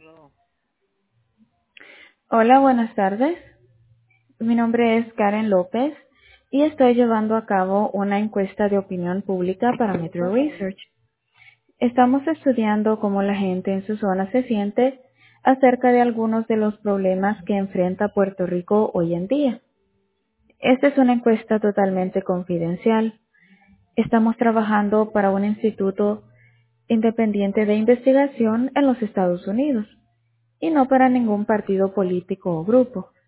Hola, buenas tardes. Mi nombre es Karen López y estoy llevando a cabo una encuesta de opinión pública para Metro Research. Estamos estudiando cómo la gente en su zona se siente acerca de algunos de los problemas que enfrenta Puerto Rico hoy en día. Esta es una encuesta totalmente confidencial. Estamos trabajando para un instituto independiente de investigación en los Estados Unidos y no para ningún partido político o grupo.